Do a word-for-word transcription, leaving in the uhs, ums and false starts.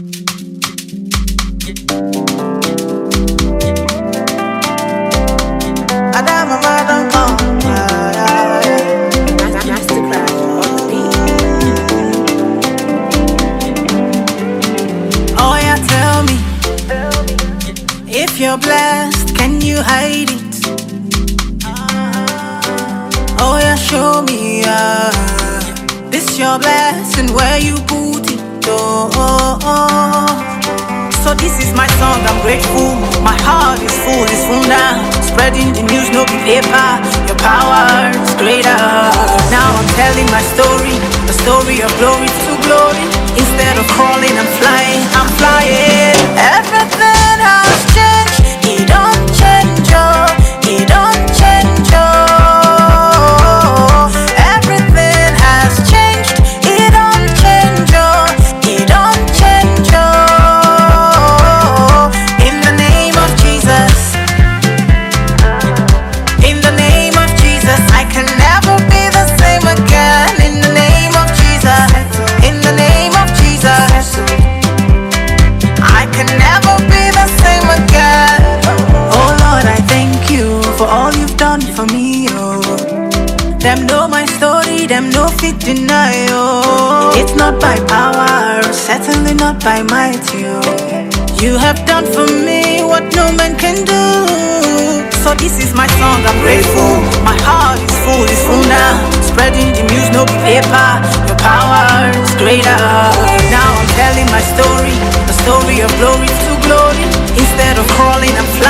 Adama Madam come. Masterclass on the beat. Oh yeah, tell me, if you're blessed, can you hide it? Oh yeah, show me, uh, this your blessing, where you put it. Oh, oh, oh. So this is my song, I'm grateful. My heart is full, it's full now. Spreading the news, no be paper. Your power is greater. Now I'm telling my story, the story of glory to glory. Instead of crawling, I'm flying, I'm flying. Everything has changed, it don't change, oh, it don't change, oh. Everything has changed, it don't change, oh, it don't change, oh. In the name of Jesus, in the name of Jesus, I can never be the same again. In the name of Jesus, in the name of Jesus, I can never be the same again. Oh Lord, I thank you for all you've done for me, oh. Them know my story, them no fit deny, oh. It's not by power, certainly not by might, oh. You have done for me what no man can do. So this is my song, I'm grateful. My heart is full, it's full now. Spreading the news, no paper. Your power is greater. Now I'm telling my story, the story of glory to glory. Instead of crawling, I'm flying.